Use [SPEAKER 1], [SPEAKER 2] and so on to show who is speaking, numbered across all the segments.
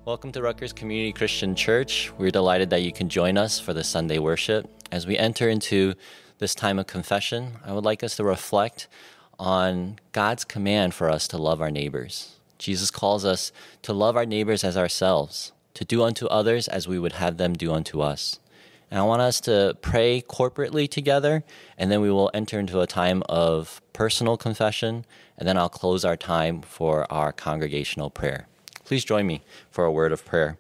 [SPEAKER 1] Welcome to Rutgers Community Christian Church. We're delighted that you can join us for the Sunday worship. As we enter into this time of confession, I would like us to reflect on God's command for us to love our neighbors. Jesus calls us to love our neighbors as ourselves, to do unto others as we would have them do unto us. And I want us to pray corporately together, and then we will enter into a time of personal confession, and then I'll close our time for our congregational prayer. Please join me for a word of prayer.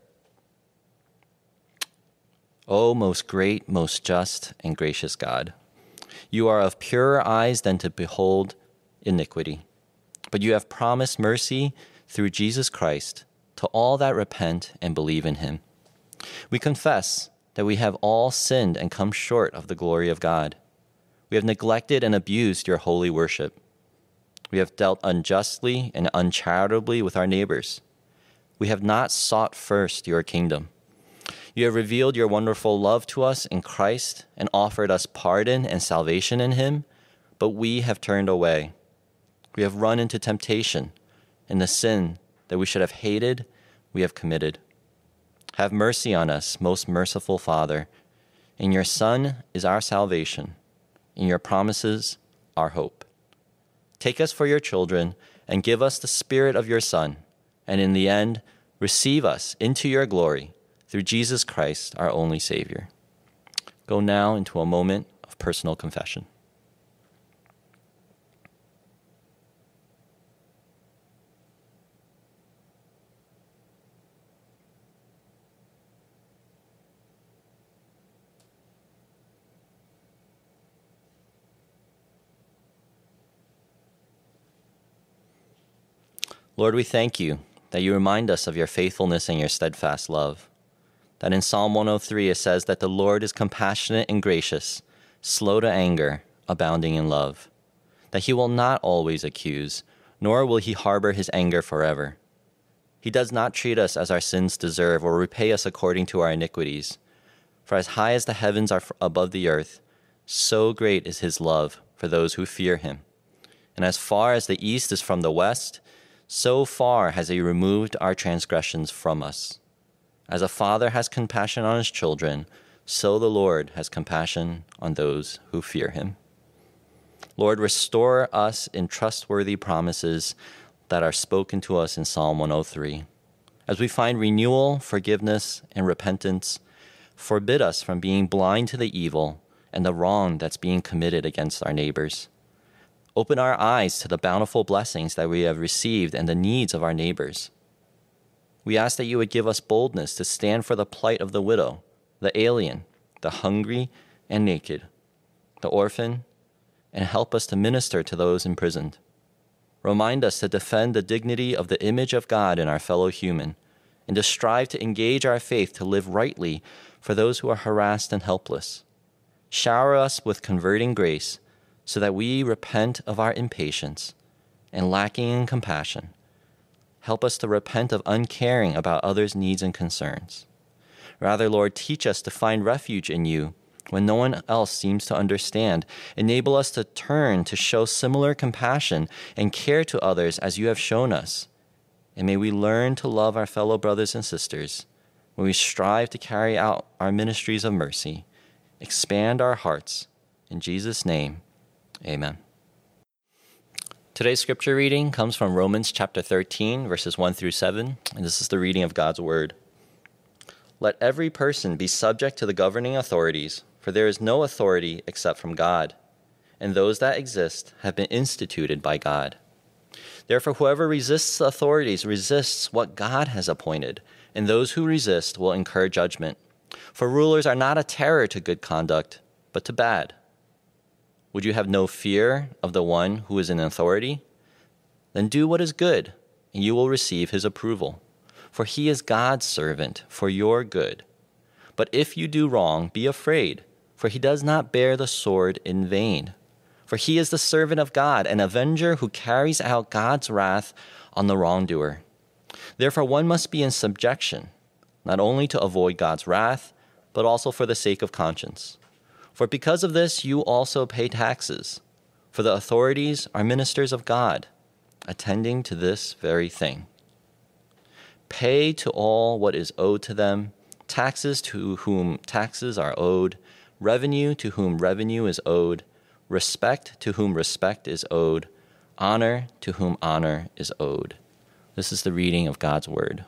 [SPEAKER 1] O most great, most just, and gracious God, you are of purer eyes than to behold iniquity, but you have promised mercy through Jesus Christ to all that repent and believe in him. We confess that we have all sinned and come short of the glory of God. We have neglected and abused your holy worship. We have dealt unjustly and uncharitably with our neighbors. We have not sought first your kingdom. You have revealed your wonderful love to us in Christ and offered us pardon and salvation in him, but we have turned away. We have run into temptation, and the sin that we should have hated, we have committed. Have mercy on us, most merciful Father. In your Son is our salvation. In your promises, our hope. Take us for your children and give us the Spirit of your Son, and in the end, receive us into your glory through Jesus Christ, our only Savior. Go now into a moment of personal confession. Lord, we thank you that you remind us of your faithfulness and your steadfast love. That in Psalm 103 it says that the Lord is compassionate and gracious, slow to anger, abounding in love. That he will not always accuse, nor will he harbor his anger forever. He does not treat us as our sins deserve or repay us according to our iniquities. For as high as the heavens are above the earth, so great is his love for those who fear him. And as far as the east is from the west, so far has he removed our transgressions from us. As a father has compassion on his children, so the Lord has compassion on those who fear him. Lord, restore us in trustworthy promises that are spoken to us in Psalm 103. As we find renewal, forgiveness, and repentance, forbid us from being blind to the evil and the wrong that's being committed against our neighbors. Open our eyes to the bountiful blessings that we have received and the needs of our neighbors. We ask that you would give us boldness to stand for the plight of the widow, the alien, the hungry and naked, the orphan, and help us to minister to those imprisoned. Remind us to defend the dignity of the image of God in our fellow human, and to strive to engage our faith to live rightly for those who are harassed and helpless. Shower us with converting grace, so that we repent of our impatience and lacking in compassion. Help us to repent of uncaring about others' needs and concerns. Rather, Lord, teach us to find refuge in you when no one else seems to understand. Enable us to turn to show similar compassion and care to others as you have shown us. And may we learn to love our fellow brothers and sisters when we strive to carry out our ministries of mercy. Expand our hearts. In Jesus' name, amen. Today's scripture reading comes from Romans chapter 13, verses 1 through 7, and this is the reading of God's word. Let every person be subject to the governing authorities, for there is no authority except from God, and those that exist have been instituted by God. Therefore, whoever resists the authorities resists what God has appointed, and those who resist will incur judgment. For rulers are not a terror to good conduct, but to bad. Would you have no fear of the one who is in authority? Then do what is good, and you will receive his approval. For he is God's servant for your good. But if you do wrong, be afraid, for he does not bear the sword in vain. For he is the servant of God, an avenger who carries out God's wrath on the wrongdoer. Therefore one must be in subjection, not only to avoid God's wrath, but also for the sake of conscience. For because of this you also pay taxes, for the authorities are ministers of God, attending to this very thing. pay to all what is owed to them, taxes to whom taxes are owed, revenue to whom revenue is owed, respect to whom respect is owed, honor to whom honor is owed. This is the reading of God's word.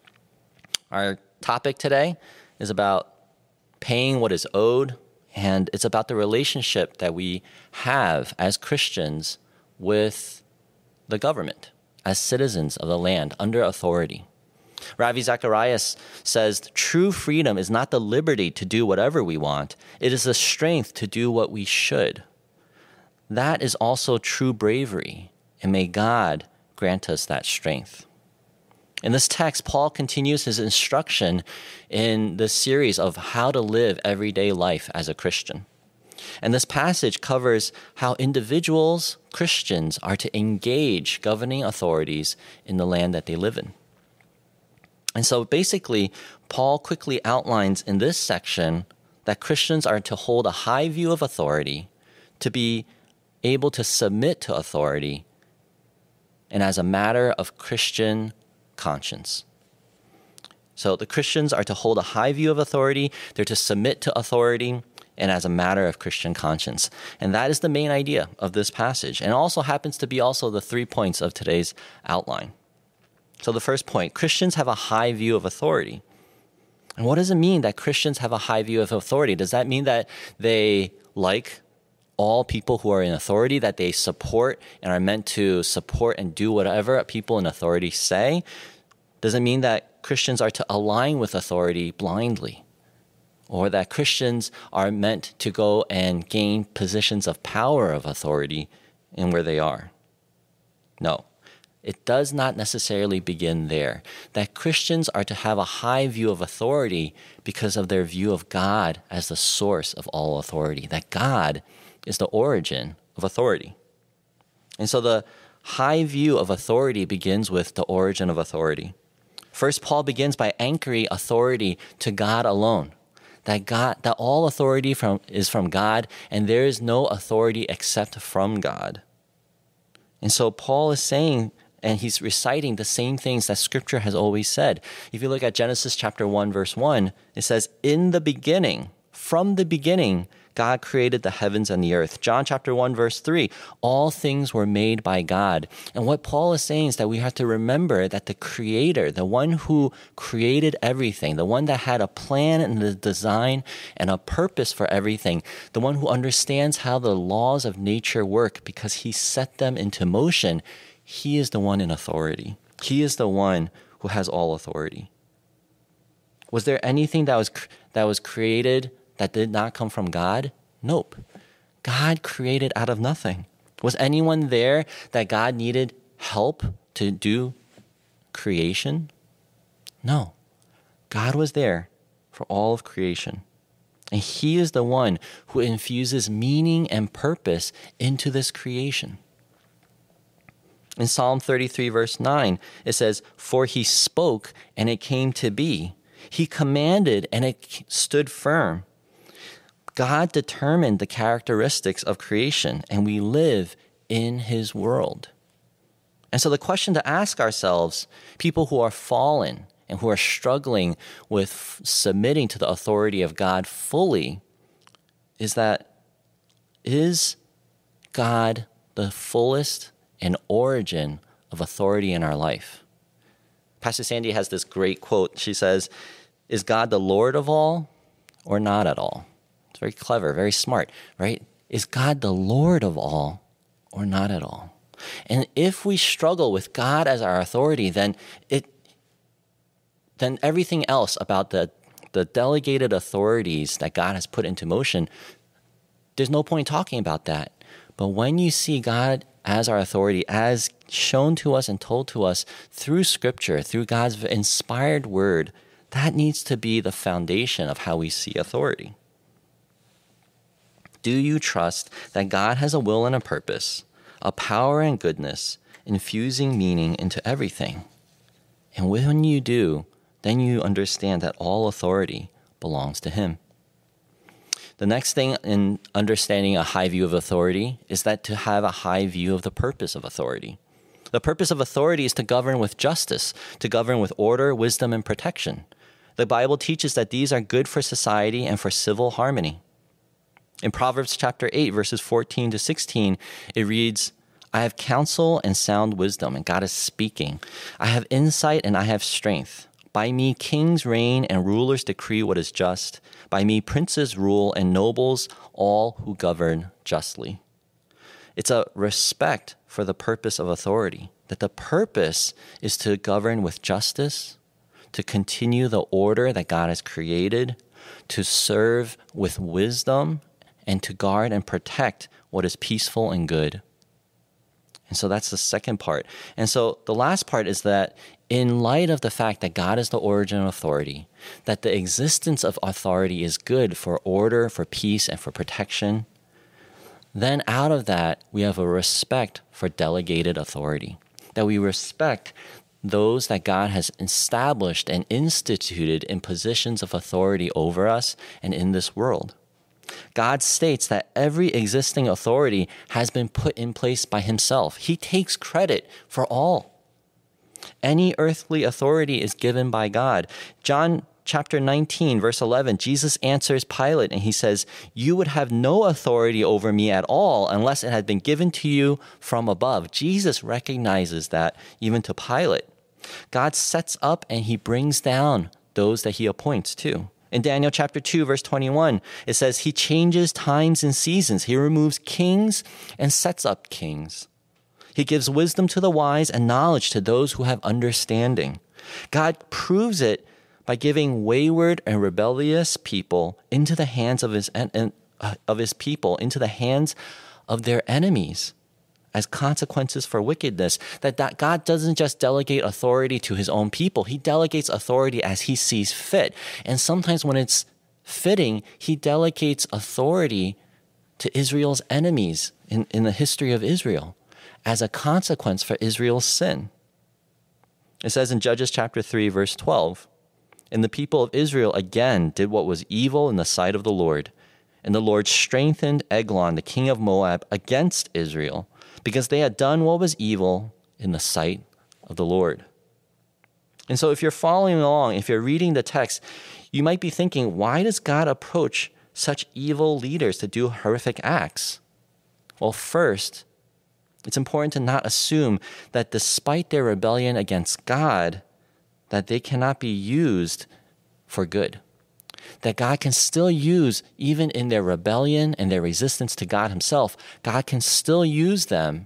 [SPEAKER 1] Our topic today is about paying what is owed, and it's about the relationship that we have as Christians with the government, as citizens of the land under authority. Ravi Zacharias says, true freedom is not the liberty to do whatever we want. It is the strength to do what we should. That is also true bravery, and may God grant us that strength. In this text, Paul continues his instruction in the series of how to live everyday life as a Christian. And this passage covers how individuals, Christians, are to engage governing authorities in the land that they live in. And so basically, Paul quickly outlines in this section that Christians are to hold a high view of authority, to be able to submit to authority, and as a matter of Christian conscience. So the Christians are to hold a high view of authority, they're to submit to authority, and as a matter of Christian conscience. And that is the main idea of this passage, and also happens to be also the 3 points of today's outline. So the first point, Christians have a high view of authority. And what does it mean that Christians have a high view of authority? Does that mean that they like all people who are in authority, that they support and are meant to support and do whatever people in authority say? Does it mean that Christians are to align with authority blindly? Or that Christians are meant to go and gain positions of power of authority in where they are? No, it does not necessarily begin there. That Christians are to have a high view of authority because of their view of God as the source of all authority, that God is the origin of authority. And so the high view of authority begins with the origin of authority. First, Paul begins by anchoring authority to God alone. That all authority is from God, and there is no authority except from God. And so Paul is saying, and he's reciting the same things that Scripture has always said. If you look at Genesis chapter 1, verse 1, it says, in the beginning, from the beginning, God created the heavens and the earth. John chapter 1, verse 3, all things were made by God. And what Paul is saying is that we have to remember that the Creator, the one who created everything, the one that had a plan and a design and a purpose for everything, the one who understands how the laws of nature work because he set them into motion, he is the one in authority. He is the one who has all authority. Was there anything that was created that did not come from God? Nope. God created out of nothing. Was anyone there that God needed help to do creation? No. God was there for all of creation. And he is the one who infuses meaning and purpose into this creation. In Psalm 33, verse 9, it says, for he spoke and it came to be. He commanded and it stood firm. God determined the characteristics of creation, and we live in his world. And so the question to ask ourselves, people who are fallen and who are struggling with submitting to the authority of God fully, is that, is God the fullest and origin of authority in our life? Pastor Sandy has this great quote. She says, is God the Lord of all or not at all? It's very clever, very smart, right? Is God the Lord of all or not at all? And if we struggle with God as our authority, then everything else about the delegated authorities that God has put into motion, there's no point talking about that. But when you see God as our authority, as shown to us and told to us through Scripture, through God's inspired word, that needs to be the foundation of how we see authority. Do you trust that God has a will and a purpose, a power and goodness, infusing meaning into everything? And when you do, then you understand that all authority belongs to him. The next thing in understanding a high view of authority is that to have a high view of the purpose of authority. The purpose of authority is to govern with justice, to govern with order, wisdom, and protection. The Bible teaches that these are good for society and for civil harmony. In Proverbs chapter 8, verses 14 to 16, it reads, I have counsel and sound wisdom, and God is speaking. I have insight and I have strength. By me kings reign and rulers decree what is just. By me princes rule and nobles, all who govern justly. It's a respect for the purpose of authority, that the purpose is to govern with justice, to continue the order that God has created, to serve with wisdom, and to guard and protect what is peaceful and good. And so that's the second part. And so the last part is that in light of the fact that God is the origin of authority, that the existence of authority is good for order, for peace, and for protection, then out of that, we have a respect for delegated authority, that we respect those that God has established and instituted in positions of authority over us and in this world. God states that every existing authority has been put in place by himself. He takes credit for all. Any earthly authority is given by God. John chapter 19, verse 11, Jesus answers Pilate and he says, you would have no authority over me at all unless it had been given to you from above. Jesus recognizes that even to Pilate. God sets up and he brings down those that he appoints too. In Daniel chapter 2, verse 21, it says, he changes times and seasons. He removes kings and sets up kings. He gives wisdom to the wise and knowledge to those who have understanding. God proves it by giving wayward and rebellious people into the hands of his people, into the hands of their enemies as consequences for wickedness. That God doesn't just delegate authority to his own people. He delegates authority as he sees fit. And sometimes when it's fitting, he delegates authority to Israel's enemies in the history of Israel as a consequence for Israel's sin. It says in Judges chapter 3, verse 12, and the people of Israel again did what was evil in the sight of the Lord. And the Lord strengthened Eglon, the king of Moab, against Israel, because they had done what was evil in the sight of the Lord. And so if you're following along, if you're reading the text, you might be thinking, why does God approach such evil leaders to do horrific acts? Well, first, it's important to not assume that despite their rebellion against God, that they cannot be used for good. That God can still use, even in their rebellion and their resistance to God himself, God can still use them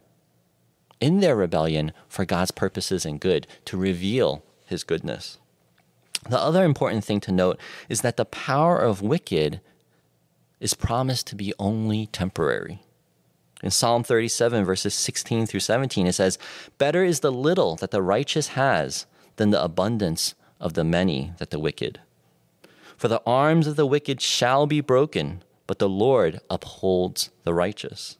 [SPEAKER 1] in their rebellion for God's purposes and good, to reveal his goodness. The other important thing to note is that the power of wicked is promised to be only temporary. In Psalm 37, verses 16 through 17, it says, better is the little that the righteous has than the abundance of the many that the wicked. For the arms of the wicked shall be broken, but the Lord upholds the righteous.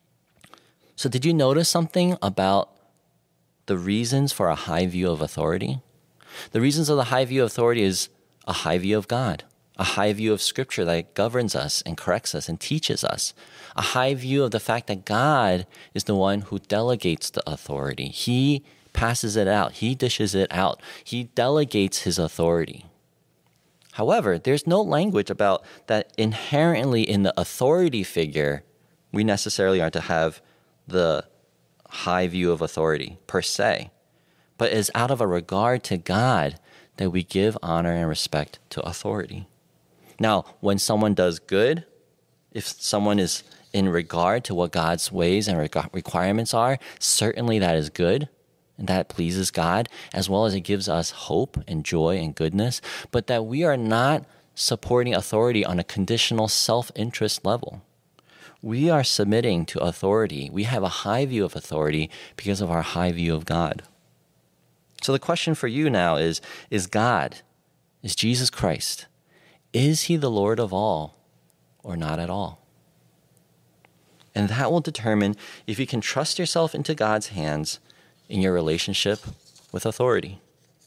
[SPEAKER 1] So did you notice something about the reasons for a high view of authority? The reasons of the high view of authority is a high view of God, a high view of Scripture that governs us and corrects us and teaches us, a high view of the fact that God is the one who delegates the authority. He passes it out. He dishes it out. He delegates his authority. However, there's no language about that inherently in the authority figure, we necessarily are to have the high view of authority per se, but it's out of a regard to God that we give honor and respect to authority. Now, when someone does good, if someone is in regard to what God's ways and requirements are, certainly that is good. And that pleases God, as well as it gives us hope and joy and goodness, but that we are not supporting authority on a conditional self-interest level. We are submitting to authority. We have a high view of authority because of our high view of God. So the question for you now is Jesus Christ, is he the Lord of all or not at all? And that will determine if you can trust yourself into God's hands in your relationship with authority.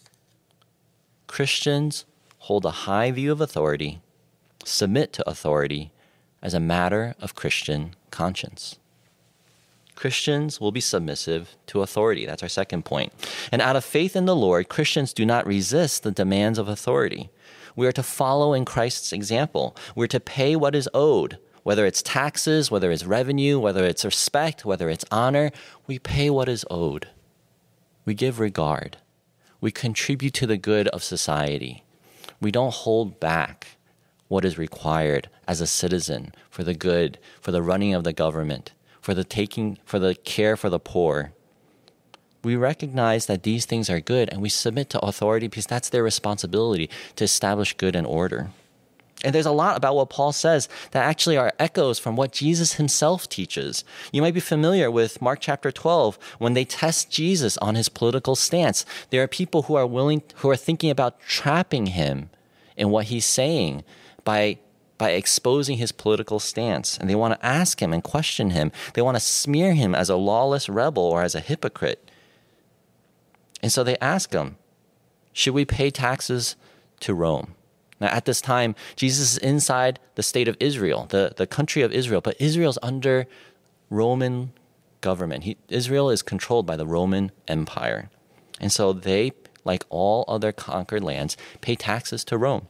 [SPEAKER 1] Christians hold a high view of authority, submit to authority as a matter of Christian conscience. Christians will be submissive to authority. That's our second point. And out of faith in the Lord, Christians do not resist the demands of authority. We are to follow in Christ's example. We're to pay what is owed, whether it's taxes, whether it's revenue, whether it's respect, whether it's honor. We pay what is owed. We give regard. We contribute to the good of society. We don't hold back what is required as a citizen for the good, for the running of the government, for the care for the poor. We recognize that these things are good and we submit to authority because that's their responsibility to establish good and order. And there's a lot about what Paul says that actually are echoes from what Jesus himself teaches. You might be familiar with Mark chapter 12 when they test Jesus on his political stance. There are people who are thinking about trapping him in what he's saying by exposing his political stance. And they want to ask him and question him. They want to smear him as a lawless rebel or as a hypocrite. And so they ask him, should we pay taxes to Rome? Now, at this time, Jesus is inside the state of Israel, the country of Israel, but Israel's under Roman government. Israel is controlled by the Roman Empire. And so they, like all other conquered lands, pay taxes to Rome.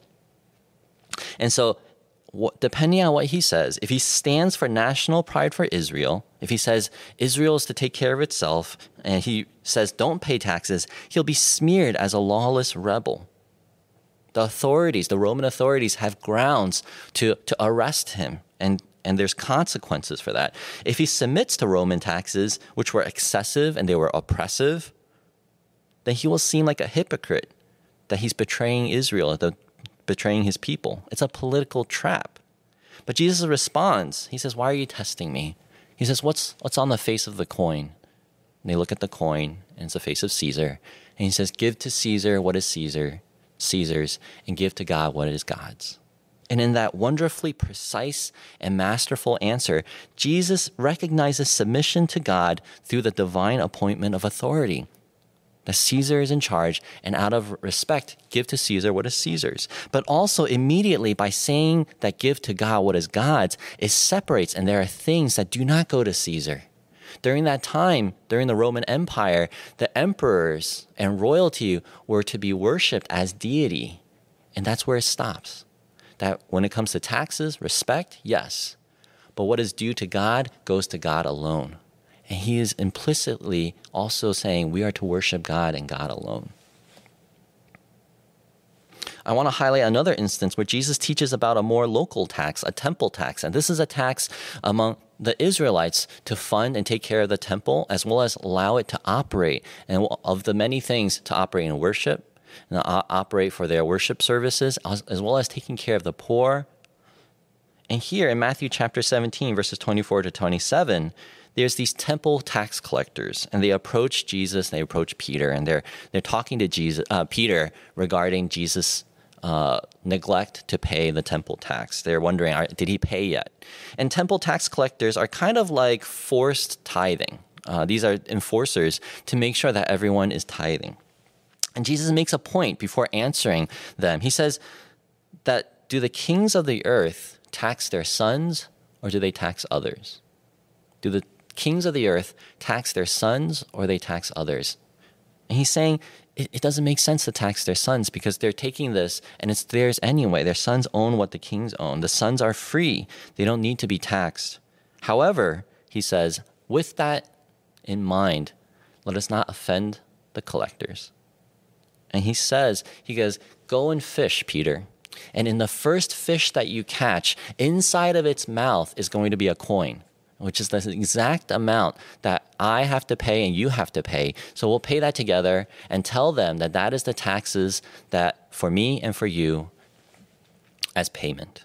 [SPEAKER 1] And so depending on what he says, if he stands for national pride for Israel, if he says Israel is to take care of itself, and he says don't pay taxes, he'll be smeared as a lawless rebel. The authorities, the Roman authorities, have grounds to arrest him, and there's consequences for that. If he submits to Roman taxes, which were excessive and they were oppressive, then he will seem like a hypocrite, that he's betraying Israel, betraying his people. It's a political trap. But Jesus responds. He says, why are you testing me? He says, what's on the face of the coin? And they look at the coin, and it's the face of Caesar. And he says, give to Caesar what is Caesar's, and give to God what is God's. And in that wonderfully precise and masterful answer, Jesus recognizes submission to God through the divine appointment of authority. That Caesar is in charge, and out of respect, give to Caesar what is Caesar's. But also immediately by saying that give to God what is God's, it separates, and there are things that do not go to Caesar. During that time, during the Roman Empire, the emperors and royalty were to be worshipped as deity. And that's where it stops. That when it comes to taxes, respect, yes. But what is due to God goes to God alone. And he is implicitly also saying we are to worship God and God alone. I want to highlight another instance where Jesus teaches about a more local tax, a temple tax. And this is a tax among the Israelites to fund and take care of the temple, as well as allow it to operate, and of the many things to operate in worship, and operate for their worship services, as well as taking care of the poor. And here in Matthew chapter 17, verses 24 to 27, there's these temple tax collectors, and they approach Jesus, they approach Peter, and they're talking to Peter regarding Jesus' neglect to pay the temple tax. They're wondering, did he pay yet? And temple tax collectors are kind of like forced tithing. These are enforcers to make sure that everyone is tithing. And Jesus makes a point before answering them. He says that do the kings of the earth tax their sons, or do they tax others? Do the kings of the earth tax their sons, or they tax others? And he's saying it doesn't make sense to tax their sons because they're taking this and it's theirs anyway. Their sons own what the kings own. The sons are free. They don't need to be taxed. However, he says, with that in mind, let us not offend the collectors. And he goes, go and fish, Peter. And in the first fish that you catch, inside of its mouth is going to be a coin, which is the exact amount that I have to pay and you have to pay. So we'll pay that together and tell them that that is the taxes that for me and for you as payment.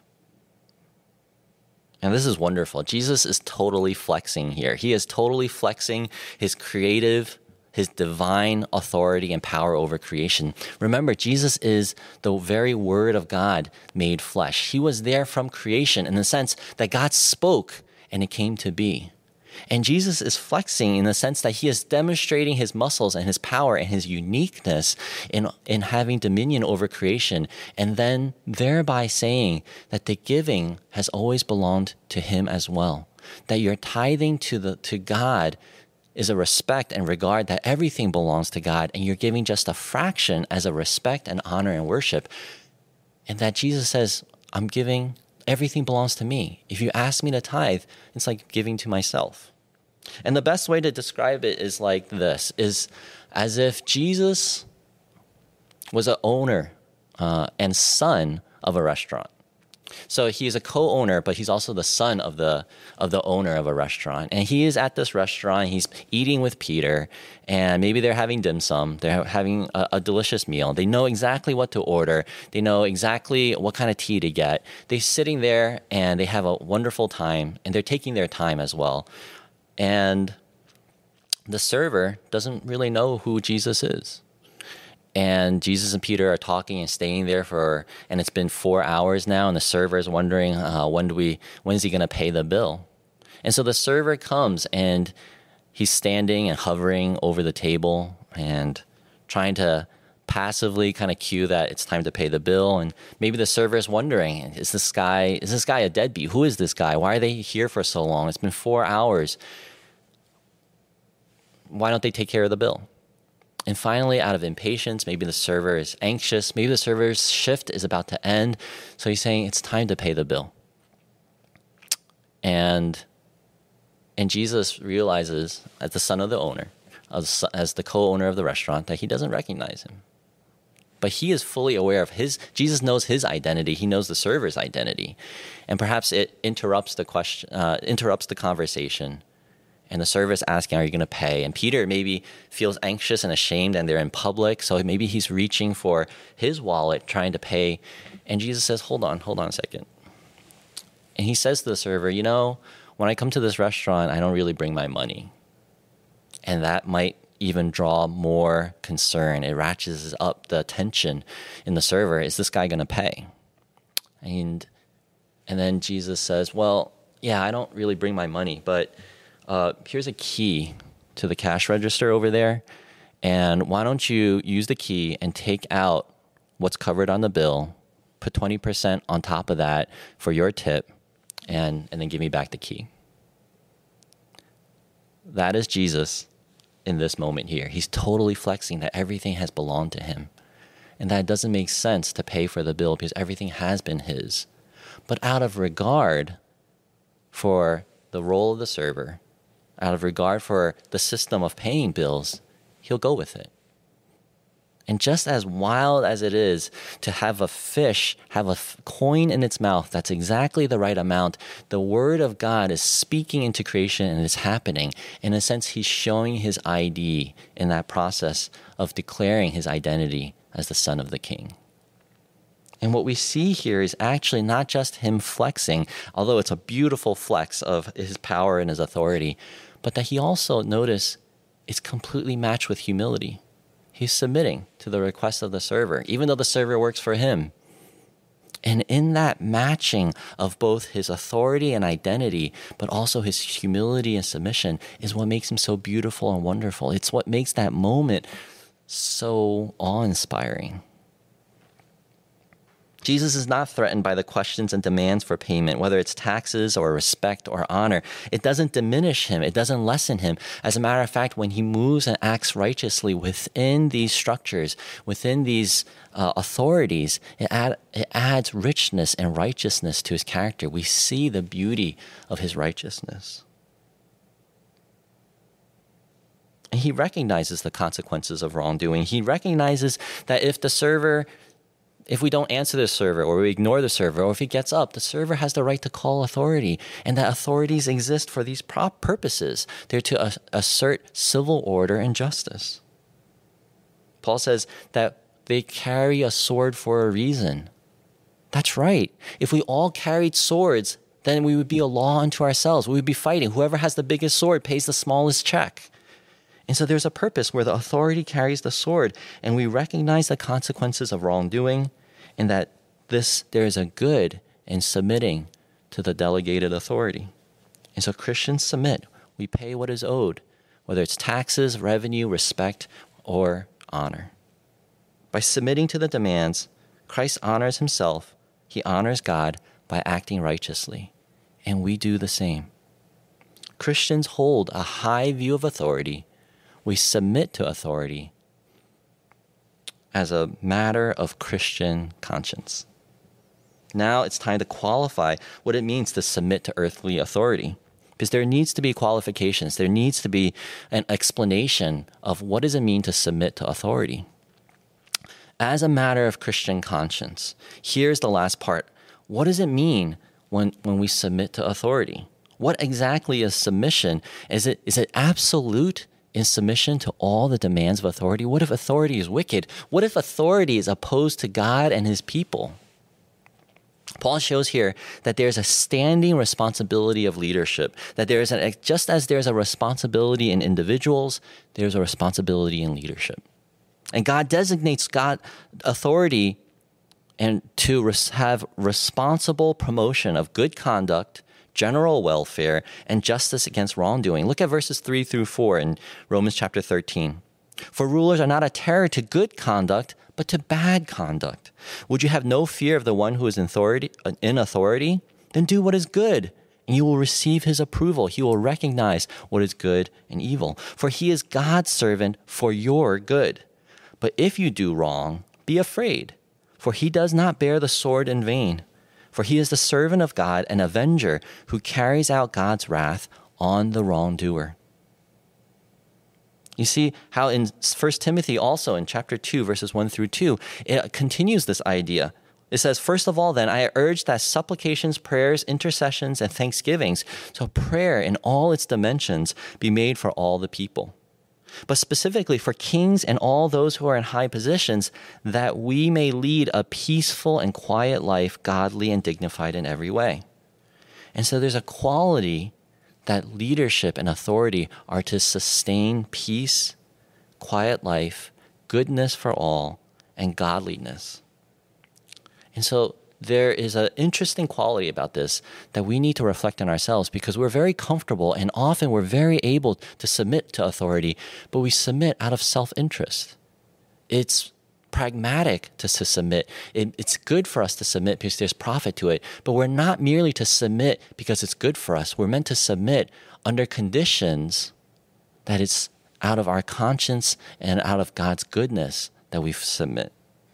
[SPEAKER 1] And this is wonderful. Jesus is totally flexing here. He is totally flexing his divine authority and power over creation. Remember, Jesus is the very Word of God made flesh. He was there from creation in the sense that God spoke and it came to be. And Jesus is flexing in the sense that he is demonstrating his muscles and his power and his uniqueness in having dominion over creation, and then thereby saying that the giving has always belonged to him as well. that your tithing to God is a respect and regard that everything belongs to God, and you're giving just a fraction as a respect and honor and worship, and that Jesus says, I'm giving, everything belongs to me. If you ask me to tithe, it's like giving to myself. And the best way to describe it is like this, is as if Jesus was an owner and son of a restaurant. So he is a co-owner, but he's also the son of the owner of a restaurant. And he is at this restaurant, he's eating with Peter, and maybe they're having dim sum, they're having a delicious meal. They know exactly what to order. They know exactly what kind of tea to get. They're sitting there and they have a wonderful time, and they're taking their time as well. And the server doesn't really know who Jesus is. And Jesus and Peter are talking and staying there and it's been 4 hours now, and the server is wondering, when is he going to pay the bill? And so the server comes, and he's standing and hovering over the table and trying to passively kind of cue that it's time to pay the bill. And maybe the server is wondering, is this guy a deadbeat? Who is this guy? Why are they here for so long? It's been 4 hours. Why don't they take care of the bill? And finally, out of impatience, maybe the server is anxious. Maybe the server's shift is about to end. So he's saying, it's time to pay the bill. And Jesus realizes, as the son of the owner, as the co-owner of the restaurant, that he doesn't recognize him. But he is fully aware of Jesus knows his identity. He knows the server's identity. And perhaps it interrupts the conversation. And the server is asking, are you going to pay? And Peter maybe feels anxious and ashamed, and they're in public. So maybe he's reaching for his wallet, trying to pay. And Jesus says, hold on a second. And he says to the server, when I come to this restaurant, I don't really bring my money. And that might even draw more concern. It ratchets up the tension in the server. Is this guy going to pay? And then Jesus says, well, yeah, I don't really bring my money, but here's a key to the cash register over there. And why don't you use the key and take out what's covered on the bill, put 20% on top of that for your tip, and then give me back the key. That is Jesus in this moment here. He's totally flexing that everything has belonged to him, and that it doesn't make sense to pay for the bill because everything has been his. But out of regard for the role of the server, out of regard for the system of paying bills, he'll go with it. And just as wild as it is to have a fish have a coin in its mouth that's exactly the right amount, the Word of God is speaking into creation and it's happening. In a sense, he's showing his ID in that process of declaring his identity as the Son of the King. And what we see here is actually not just him flexing, although it's a beautiful flex of his power and his authority, but that he also, notice, is completely matched with humility. He's submitting to the request of the server, even though the server works for him. And in that matching of both his authority and identity, but also his humility and submission, is what makes him so beautiful and wonderful. It's what makes that moment so awe-inspiring. Jesus is not threatened by the questions and demands for payment, whether it's taxes or respect or honor. It doesn't diminish him. It doesn't lessen him. As a matter of fact, when he moves and acts righteously within these structures, within these authorities, it adds richness and righteousness to his character. We see the beauty of his righteousness. And he recognizes the consequences of wrongdoing. He recognizes that if we don't answer the server, or we ignore the server, or if he gets up, the server has the right to call authority, and that authorities exist for these purposes. They're to assert civil order and justice. Paul says that they carry a sword for a reason. That's right. If we all carried swords, then we would be a law unto ourselves. We would be fighting. Whoever has the biggest sword pays the smallest check. And so there's a purpose where the authority carries the sword, and we recognize the consequences of wrongdoing, and that there is a good in submitting to the delegated authority. And so Christians submit. We pay what is owed, whether it's taxes, revenue, respect, or honor. By submitting to the demands, Christ honors himself. He honors God by acting righteously. And we do the same. Christians hold a high view of authority. We submit to authority as a matter of Christian conscience. Now it's time to qualify what it means to submit to earthly authority. Because there needs to be qualifications. There needs to be an explanation of what does it mean to submit to authority. As a matter of Christian conscience, here's the last part. What does it mean when we submit to authority? What exactly is submission? Is it absolute in submission to all the demands of authority? What if authority is wicked? What if authority is opposed to God and his people? Paul shows here that there's a standing responsibility of leadership, that just as there's a responsibility in individuals, there's a responsibility in leadership. And God designates God authority and to have responsible promotion of good conduct, general welfare, and justice against wrongdoing. Look at verses 3-4 in Romans chapter 13. For rulers are not a terror to good conduct, but to bad conduct. Would you have no fear of the one who is in authority? Then do what is good, and you will receive his approval. He will recognize what is good and evil. For he is God's servant for your good. But if you do wrong, be afraid, for he does not bear the sword in vain. For he is the servant of God, an avenger who carries out God's wrath on the wrongdoer. You see how in 1 Timothy also in chapter 2, verses 1-2, it continues this idea. It says, first of all, then, I urge that supplications, prayers, intercessions, and thanksgivings, so prayer in all its dimensions, be made for all the people. But specifically for kings and all those who are in high positions, that we may lead a peaceful and quiet life, godly and dignified in every way. And so there's a quality that leadership and authority are to sustain peace, quiet life, goodness for all, and godliness. And so there is an interesting quality about this that we need to reflect on ourselves, because we're very comfortable and often we're very able to submit to authority, but we submit out of self-interest. It's pragmatic to submit. It's good for us to submit because there's profit to it, but we're not merely to submit because it's good for us. We're meant to submit under conditions that it's out of our conscience and out of God's goodness that we submit.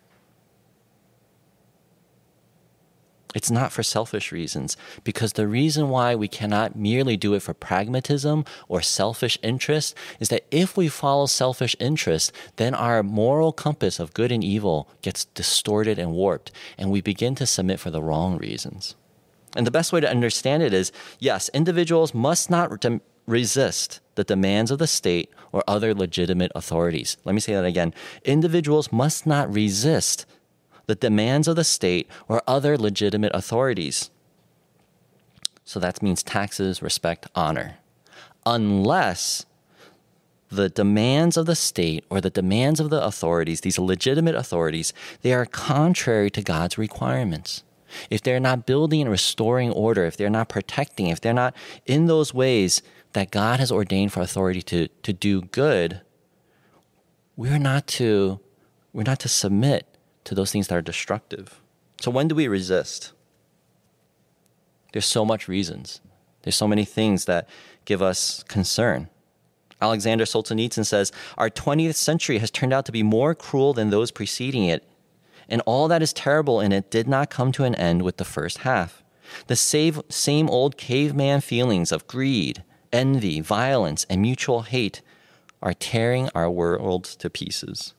[SPEAKER 1] It's not for selfish reasons, because the reason why we cannot merely do it for pragmatism or selfish interest is that if we follow selfish interest, then our moral compass of good and evil gets distorted and warped, and we begin to submit for the wrong reasons. And the best way to understand it is, yes, individuals must not resist the demands of the state or other legitimate authorities. Let me say that again. Individuals must not resist the demands of the state or other legitimate authorities. So that means taxes, respect, honor. Unless the demands of the state or the demands of the authorities, these legitimate authorities, they are contrary to God's requirements. If they're not building and restoring order, if they're not protecting, if they're not in those ways that God has ordained for authority to do good, we're not to submit to those things that are destructive. So when do we resist? There's so much reasons. There's so many things that give us concern. Alexander Solzhenitsyn says, our 20th century has turned out to be more cruel than those preceding it, and all that is terrible in it did not come to an end with the first half. The same old caveman feelings of greed, envy, violence, and mutual hate are tearing our world to pieces.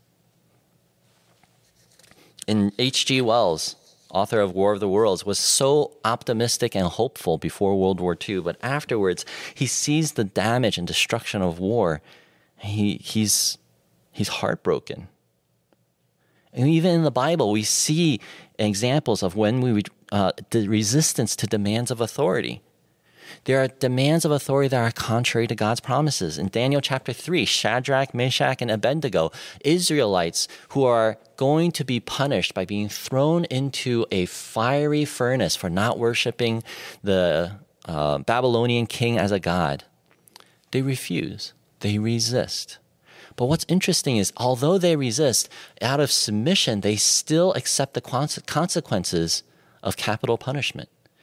[SPEAKER 1] And H.G. Wells, author of War of the Worlds, was so optimistic and hopeful before World War II, but afterwards he sees the damage and destruction of war. He's heartbroken. And even in the Bible, we see examples of when the resistance to demands of authority. There are demands of authority that are contrary to God's promises. In Daniel chapter 3, Shadrach, Meshach, and Abednego, Israelites who are going to be punished by being thrown into a fiery furnace for not worshiping the Babylonian king as a god. They refuse. They resist. But what's interesting is, although they resist, out of submission, they still accept the consequences of capital punishment.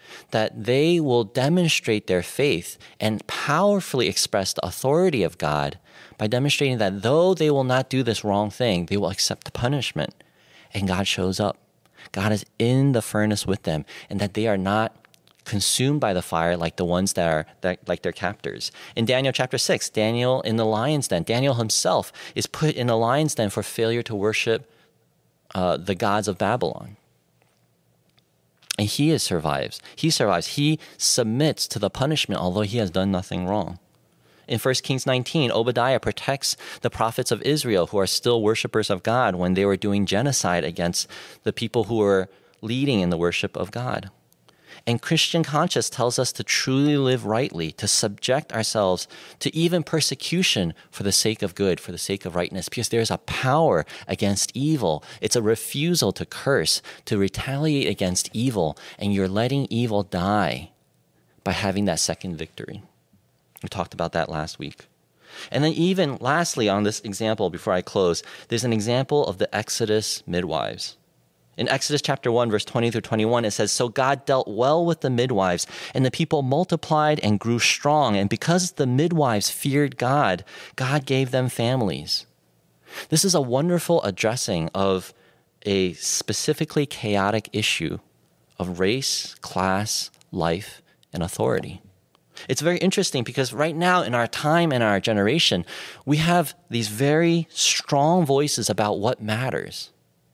[SPEAKER 1] that they will demonstrate their faith and powerfully express the authority of God by demonstrating that though they will not do this wrong thing, they will accept the punishment. And God shows up. God is in the furnace with them, and that they are not consumed by the fire like the ones that like their captors. In Daniel chapter 6, Daniel in the lion's den, Daniel himself is put in a lion's den for failure to worship the gods of Babylon. And he survives. He submits to the punishment, although he has done nothing wrong. In 1 Kings 19, Obadiah protects the prophets of Israel who are still worshipers of God when they were doing genocide against the people who were leading in the worship of God. And Christian conscience tells us to truly live rightly, to subject ourselves to even persecution for the sake of good, for the sake of rightness, because there's a power against evil. It's a refusal to curse, to retaliate against evil, and you're letting evil die by having that second victory. We talked about that last week. And then even lastly on this example, before I close, there's an example of the Exodus midwives. In Exodus chapter 1, verse 20 through 21, it says, "So God dealt well with the midwives, and the people multiplied and grew strong. And because the midwives feared God, God gave them families." This is a wonderful addressing of a specifically chaotic issue of race, class, life, and authority. It's very interesting because right now in our time and our generation, we have these very strong voices about what matters.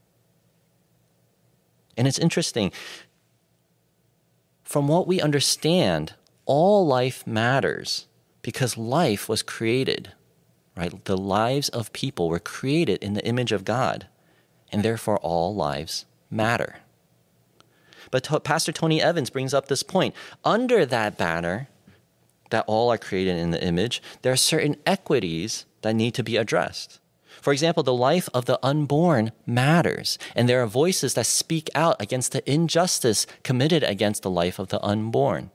[SPEAKER 1] And it's interesting. From what we understand, all life matters because life was created, right? The lives of people were created in the image of God, and therefore all lives matter. But Pastor Tony Evans brings up this point. Under that banner, that all are created in the image, there are certain equities that need to be addressed. For example, the life of the unborn matters, and there are voices that speak out against the injustice committed against the life of the unborn.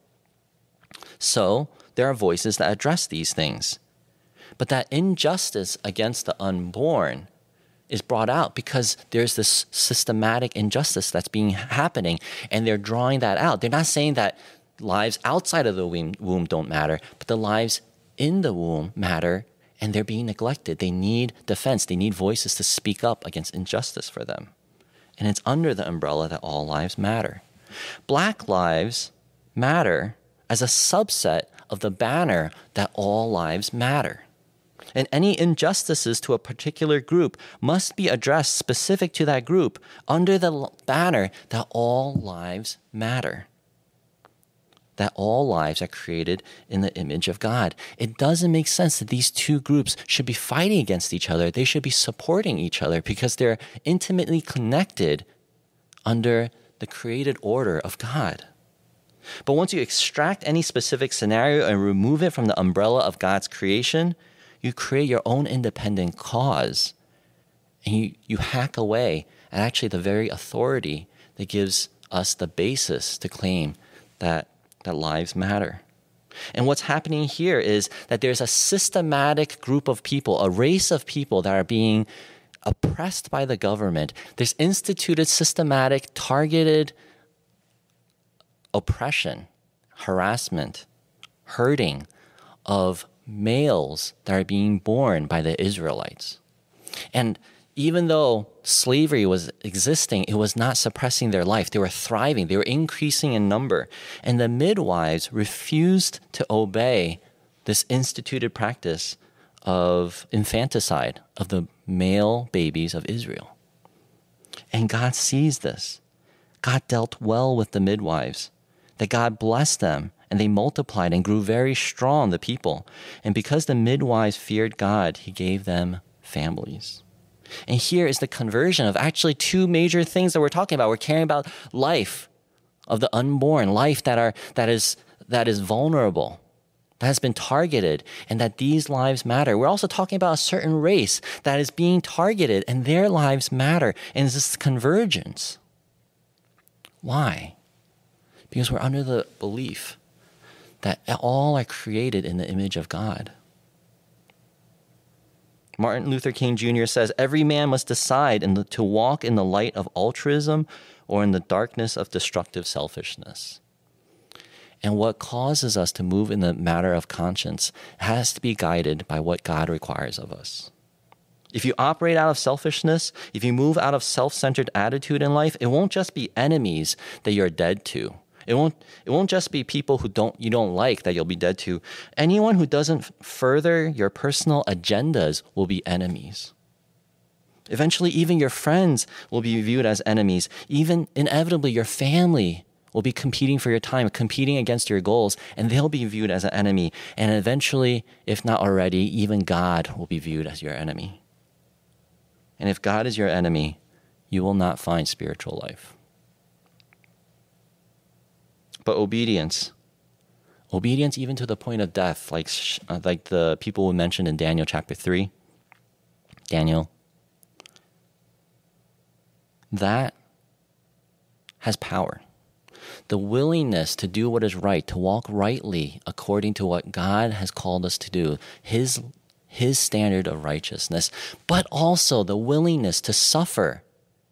[SPEAKER 1] So there are voices that address these things. But that injustice against the unborn is brought out because there's this systematic injustice that's happening, and they're drawing that out. They're not saying that lives outside of the womb don't matter, but the lives in the womb matter, and they're being neglected. They need defense. They need voices to speak up against injustice for them. And it's under the umbrella that all lives matter. Black lives matter as a subset of the banner that all lives matter. And any injustices to a particular group must be addressed specific to that group under the banner that all lives matter. That all lives are created in the image of God. It doesn't make sense that these two groups should be fighting against each other. They should be supporting each other because they're intimately connected under the created order of God. But once you extract any specific scenario and remove it from the umbrella of God's creation, you create your own independent cause. And you hack away at actually the very authority that gives us the basis to claim that lives matter. And what's happening here is that there's a systematic group of people, a race of people that are being oppressed by the government. There's instituted, systematic, targeted oppression, harassment, hurting of males that are being born by the Israelites. And even though slavery was existing, it was not suppressing their life. They were thriving. They were increasing in number. And the midwives refused to obey this instituted practice of infanticide of the male babies of Israel. And God sees this. God dealt well with the midwives, that God blessed them, and they multiplied and grew very strong, the people. And because the midwives feared God, he gave them families. And here is the conversion of actually two major things that we're talking about. We're caring about life of the unborn, life that is vulnerable, that has been targeted, and that these lives matter. We're also talking about a certain race that is being targeted, and their lives matter. And it's this convergence. Why? Because we're under the belief that all are created in the image of God. Martin Luther King Jr. says, "Every man must decide to walk in the light of altruism or in the darkness of destructive selfishness." And what causes us to move in the matter of conscience has to be guided by what God requires of us. If you operate out of selfishness, if you move out of self-centered attitude in life, it won't just be enemies that you're dead to. It won't just be people who you don't like that you'll be dead to. Anyone who doesn't further your personal agendas will be enemies. Eventually, even your friends will be viewed as enemies. Even inevitably, your family will be competing for your time, competing against your goals, and they'll be viewed as an enemy. And eventually, if not already, even God will be viewed as your enemy. And if God is your enemy, you will not find spiritual life. But obedience even to the point of death, like the people we mentioned in Daniel chapter 3, Daniel, that has power. The willingness to do what is right, to walk rightly according to what God has called us to do, His standard of righteousness, but also the willingness to suffer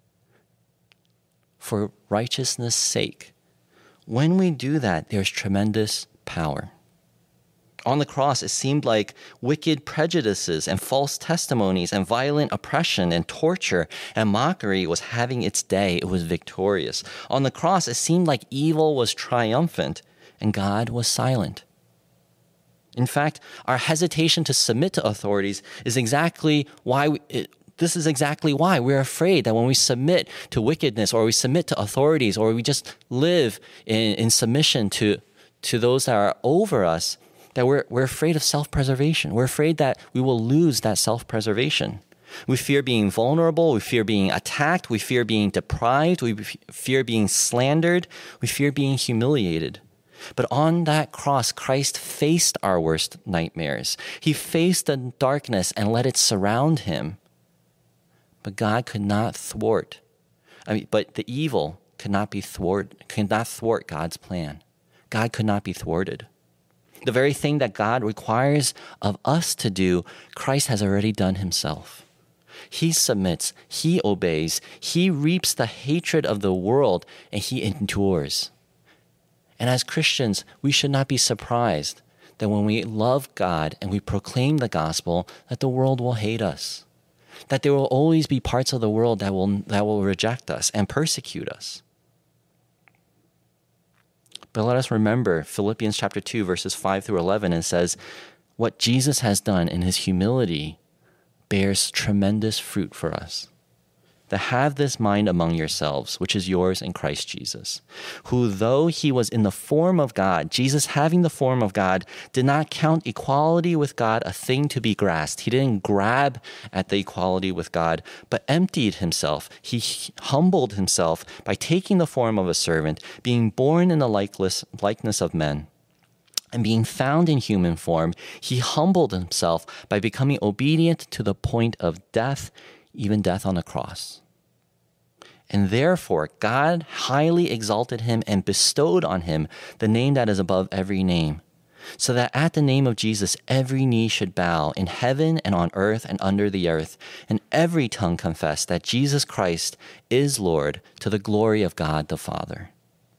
[SPEAKER 1] for righteousness' sake. When we do that, there's tremendous power. On the cross, it seemed like wicked prejudices and false testimonies and violent oppression and torture and mockery was having its day. It was victorious. On the cross, it seemed like evil was triumphant and God was silent. In fact, our hesitation to submit to authorities is exactly why we're afraid that when we submit to wickedness or we submit to authorities or we just live in submission to those that are over us, that we're afraid of self-preservation. We're afraid that we will lose that self-preservation. We fear being vulnerable. We fear being attacked. We fear being deprived. We fear being slandered. We fear being humiliated. But on that cross, Christ faced our worst nightmares. He faced the darkness and let it surround him. But God could not but the evil could not thwart God's plan. God could not be thwarted. The very thing that God requires of us to do, Christ has already done himself. He submits, he obeys, he reaps the hatred of the world, and he endures. And as Christians, we should not be surprised that when we love God and we proclaim the gospel, that the world will hate us. That there will always be parts of the world that will reject us and persecute us. But let us remember Philippians chapter 2, verses 5 through 11, and says, what Jesus has done in his humility bears tremendous fruit for us. To have this mind among yourselves, which is yours in Christ Jesus, who though he was in the form of God, Jesus having the form of God, did not count equality with God a thing to be grasped. He didn't grab at the equality with God, but emptied himself. He humbled himself by taking the form of a servant, being born in the likeness of men. And being found in human form, he humbled himself by becoming obedient to the point of death, even death on the cross. And therefore, God highly exalted him and bestowed on him the name that is above every name, so that at the name of Jesus, every knee should bow in heaven and on earth and under the earth, and every tongue confess that Jesus Christ is Lord, to the glory of God the Father.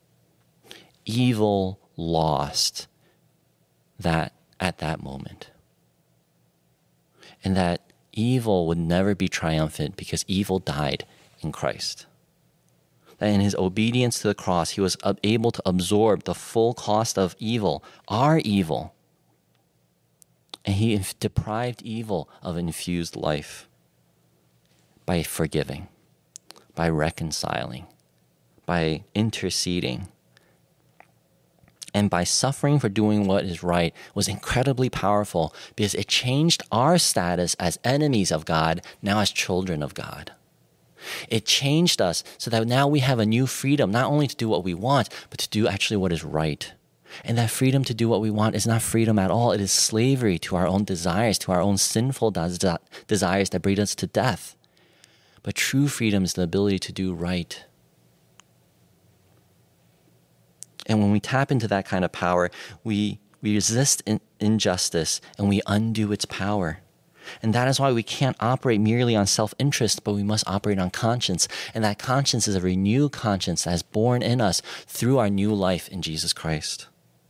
[SPEAKER 1] Evil lost that at that moment. And that evil would never be triumphant because evil died in Christ. That in his obedience to the cross, he was able to absorb the full cost of evil, our evil. And he deprived evil of infused life by forgiving, by reconciling, by interceding. And by suffering for doing what is right was incredibly powerful because it changed our status as enemies of God, now as children of God. It changed us so that now we have a new freedom, not only to do what we want, but to do actually what is right. And that freedom to do what we want is not freedom at all. It is slavery to our own desires, to our own sinful desires that bring us to death. But true freedom is the ability to do right. And when we tap into that kind of power, we resist injustice and we undo its power. And that is why we can't operate merely on self-interest, but we must operate on conscience. And that conscience is a renewed conscience that is born in us through our new life in Jesus Christ.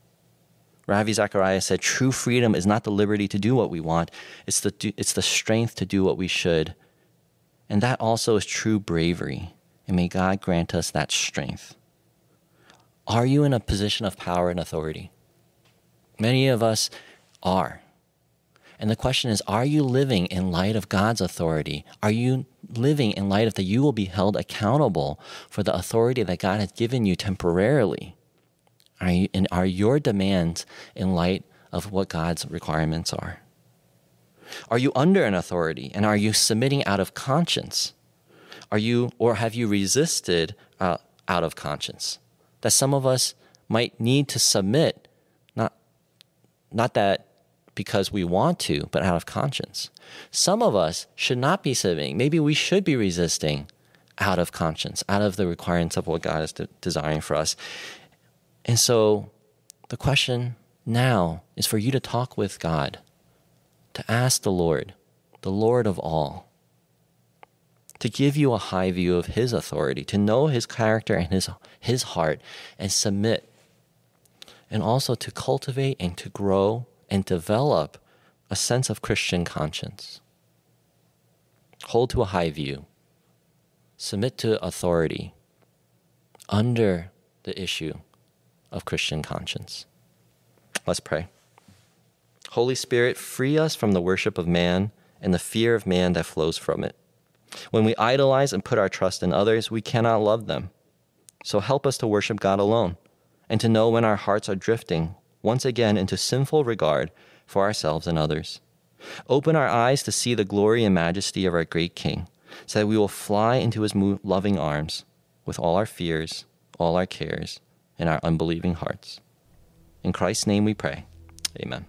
[SPEAKER 1] Ravi Zacharias said, true freedom is not the liberty to do what we want. It's the strength to do what we should. And that also is true bravery. And may God grant us that strength. Are you in a position of power and authority? Many of us are. And the question is, are you living in light of God's authority? Are you living in light of that you will be held accountable for the authority that God has given you temporarily? Are your demands in light of what God's requirements are? Are you under an authority, and are you submitting out of conscience? Or have you resisted out of conscience? That some of us might need to submit, not that because we want to, but out of conscience. Some of us should not be submitting. Maybe we should be resisting out of conscience, out of the requirements of what God is desiring for us. And so the question now is for you to talk with God, to ask the Lord of all, to give you a high view of his authority, to know his character and his heart, and submit. And also to cultivate and to grow and develop a sense of Christian conscience. Hold to a high view. Submit to authority under the issue of Christian conscience. Let's pray. Holy Spirit, free us from the worship of man and the fear of man that flows from it. When we idolize and put our trust in others, we cannot love them. So help us to worship God alone and to know when our hearts are drifting once again into sinful regard for ourselves and others. Open our eyes to see the glory and majesty of our great King, so that we will fly into his loving arms with all our fears, all our cares, and our unbelieving hearts. In Christ's name we pray. Amen.